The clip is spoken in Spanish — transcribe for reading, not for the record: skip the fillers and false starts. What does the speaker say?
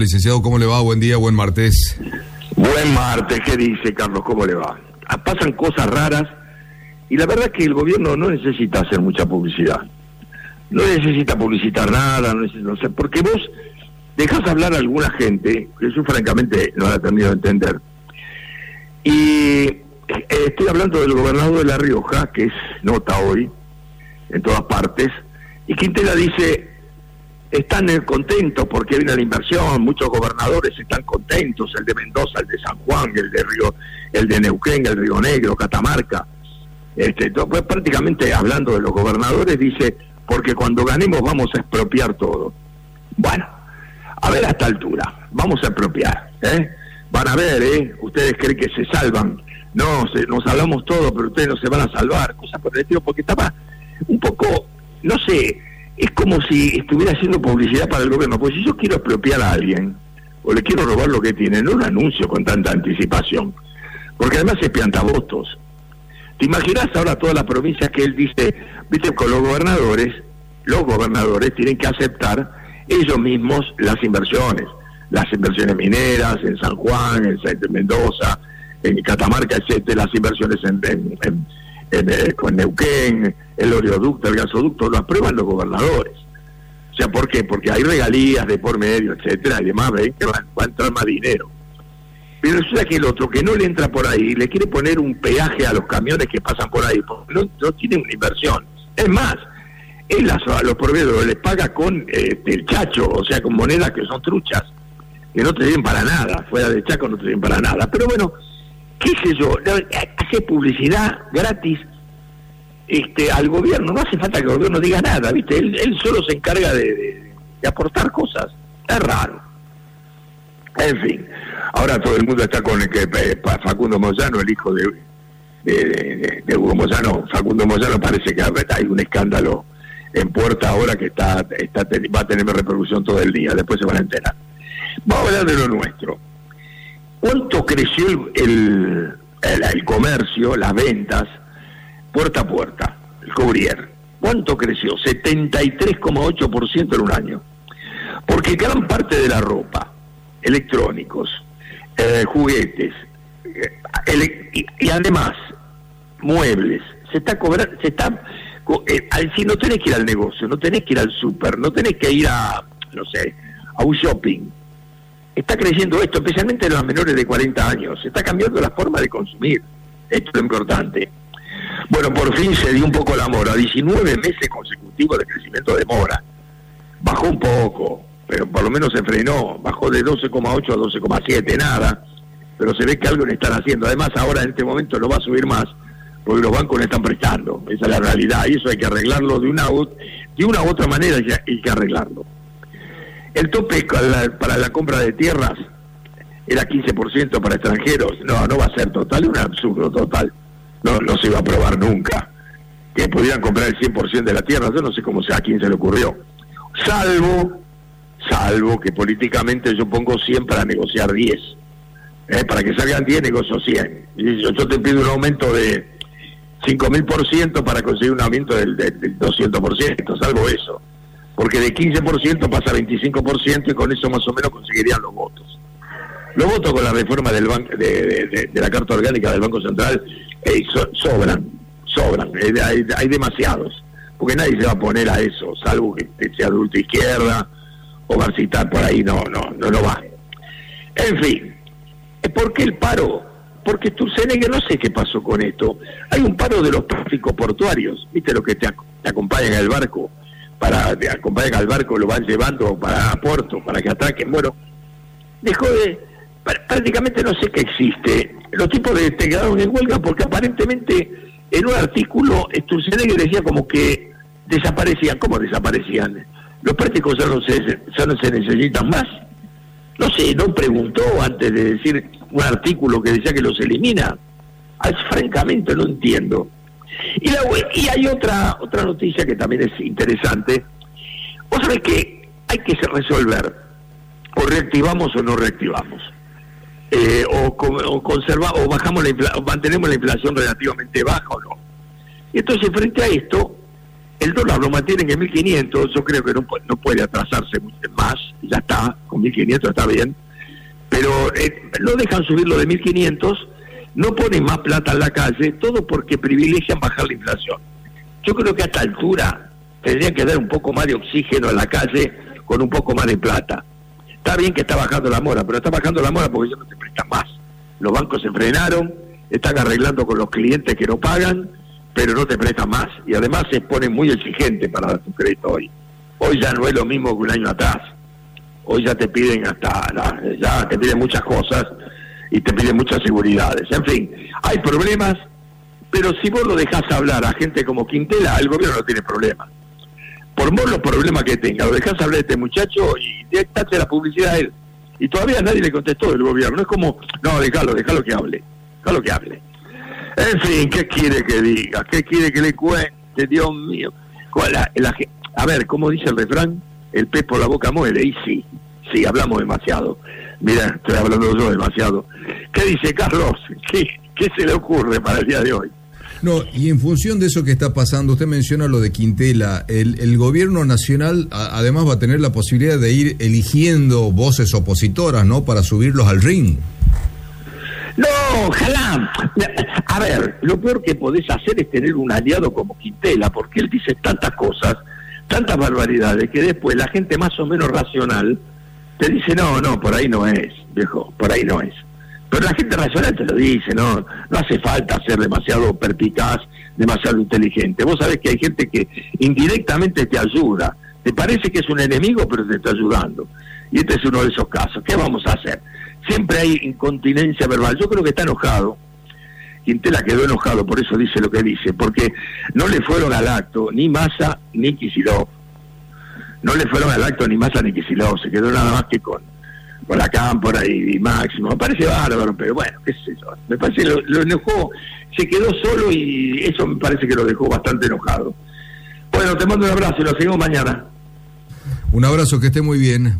Licenciado, ¿cómo le va? Buen día, buen martes. Buen martes, ¿qué dice Carlos? ¿Cómo le va? Pasan cosas raras y la verdad es que el gobierno no necesita hacer mucha publicidad. No necesita publicitar nada, no sé, porque vos dejás hablar a alguna gente, que yo francamente no la termino de entender. Y estoy hablando del gobernador de La Rioja, que es nota hoy, en todas partes, y Quintela dice: están contentos porque viene la inversión, muchos gobernadores están contentos, el de Mendoza, el de San Juan, el de Neuquén, el Río Negro, Catamarca. Pues prácticamente hablando de los gobernadores, dice, porque cuando ganemos vamos a expropiar todo. Bueno, a ver a esta altura, vamos a expropiar, van a ver, ustedes creen que se salvan, no, nos salvamos todos, pero ustedes no se van a salvar, cosas por el estilo, porque estaba un poco, no sé, es como si estuviera haciendo publicidad para el gobierno. Pues si yo quiero expropiar a alguien, o le quiero robar lo que tiene, no lo anuncio con tanta anticipación, porque además es piantavotos. ¿Te imaginas ahora todas las provincias que él dice, viste, con los gobernadores tienen que aceptar ellos mismos las inversiones mineras, en San Juan, en Mendoza, en Catamarca, etcétera, las inversiones con Neuquén, el oleoducto, el gasoducto, lo aprueban los gobernadores. O sea, ¿por qué? Porque hay regalías de por medio, etcétera, y demás, ven que va a entrar más dinero. Pero resulta que el otro, que no le entra por ahí, le quiere poner un peaje a los camiones que pasan por ahí, porque no tiene una inversión. Es más, él a los proveedores les paga con el chacho, o sea, con monedas que son truchas, que no te sirven para nada, fuera de Chaco no te sirven para nada. Pero bueno, qué sé yo, hace publicidad gratis al gobierno, no hace falta que el gobierno diga nada, ¿viste? Él solo se encarga de aportar cosas, es raro. En fin, ahora todo el mundo está con Facundo Moyano, el hijo de Hugo Moyano. Facundo Moyano, parece que hay un escándalo en puerta ahora que va a tener repercusión todo el día, después se van a enterar. Vamos a hablar de lo nuestro. ¿Cuánto creció el comercio, las ventas, puerta a puerta, el courier? ¿Cuánto creció? 73,8% en un año. Porque gran parte de la ropa, electrónicos, juguetes, y además muebles, se está cobrando, si no tenés que ir al negocio, no tenés que ir al súper, no tenés que ir a un shopping. Está creciendo esto, especialmente en los menores de 40 años. Se está cambiando la forma de consumir. Esto es lo importante. Bueno, por fin se dio un poco la mora. 19 meses consecutivos de crecimiento de mora. Bajó un poco, pero por lo menos se frenó. Bajó de 12,8 a 12,7, nada. Pero se ve que algo le están haciendo. Además, ahora en este momento no va a subir más, porque los bancos le están prestando. Esa es la realidad. Y eso hay que arreglarlo de una u otra manera, hay que arreglarlo. El tope para la compra de tierras era 15% para extranjeros. No va a ser total, es un absurdo total. No se va a aprobar nunca. Que pudieran comprar el 100% de la tierra, yo no sé a quién se le ocurrió. Salvo que políticamente yo pongo 100 para negociar 10. Para que salgan 10, negocio 100. Y yo te pido un aumento de 5.000% para conseguir un aumento del 200%, salvo eso. Porque de 15% pasa a 25% y con eso más o menos conseguirían los votos. Los votos con la reforma del de la Carta Orgánica del Banco Central sobran. Hay demasiados. Porque nadie se va a poner a eso, salvo que sea de ultra izquierda o va a citar por ahí, no va. En fin, ¿por qué el paro? Porque Sturzenegger, no sé qué pasó con esto. Hay un paro de los tráficos portuarios, ¿viste? Lo que te acompañan al barco. Te acompañan al barco, lo van llevando para Puerto, para que atraquen. Bueno, dejó prácticamente no sé qué existe. Los tipos quedaron en huelga porque aparentemente en un artículo Sturzenegger decía como que desaparecían. ¿Cómo desaparecían? Los prácticos ya no se necesitan más. No sé, no preguntó antes de decir un artículo que decía que los elimina. Francamente no entiendo. Y hay otra noticia que también es interesante. Vos sabés que hay que resolver, o reactivamos o no reactivamos, o conservamos, o o mantenemos la inflación relativamente baja o no. Y entonces frente a esto el dólar lo mantienen en 1.500, yo creo que no puede atrasarse más, ya está, con 1.500 está bien, pero no dejan subirlo de 1.500, no ponen más plata en la calle, todo porque privilegian bajar la inflación. Yo creo que a esta altura tendrían que dar un poco más de oxígeno a la calle con un poco más de plata. Está bien que está bajando la mora, pero está bajando la mora porque ellos no te prestan más. Los bancos se frenaron, están arreglando con los clientes que no pagan, pero no te prestan más. Y además se ponen muy exigentes para dar tu crédito hoy. Hoy ya no es lo mismo que un año atrás. Hoy ya te piden ya te piden muchas cosas y te piden muchas seguridades. En fin, hay problemas, pero si vos lo dejás hablar a gente como Quintela, el gobierno no tiene problemas. Por vos los problemas que tenga, lo dejás hablar a este muchacho y dejate la publicidad a él. Y todavía nadie le contestó del gobierno. No es como, no, déjalo que hable. Déjalo que hable. En fin, ¿qué quiere que diga? ¿Qué quiere que le cuente? Dios mío. A ver, ¿cómo dice el refrán? El pez por la boca muere. Y sí, hablamos demasiado. Mira, estoy hablando yo demasiado. ¿Qué dice Carlos? ¿Qué se le ocurre para el día de hoy? No, y en función de eso que está pasando, usted menciona lo de Quintela, el gobierno nacional además va a tener la posibilidad de ir eligiendo voces opositoras, ¿no?, para subirlos al ring. No, ojalá. A ver, lo peor que podés hacer es tener un aliado como Quintela, porque él dice tantas cosas, tantas barbaridades, que después la gente más o menos racional te dice, no, por ahí no es, viejo, por ahí no es. Pero la gente racional te lo dice, no hace falta ser demasiado perspicaz, demasiado inteligente. Vos sabés que hay gente que indirectamente te ayuda. Te parece que es un enemigo, pero te está ayudando. Y este es uno de esos casos. ¿Qué vamos a hacer? Siempre hay incontinencia verbal. Yo creo que está enojado. Quintela quedó enojado, por eso dice lo que dice, porque no le fueron al acto ni Massa ni Kicillof. No le fueron al acto ni Massa ni Kicillof. Se quedó nada más que con la Cámpora y Máximo. Me parece bárbaro, pero bueno, qué sé yo. Me parece lo enojó, se quedó solo y eso me parece que lo dejó bastante enojado. Bueno, te mando un abrazo y lo seguimos mañana. Un abrazo, que esté muy bien.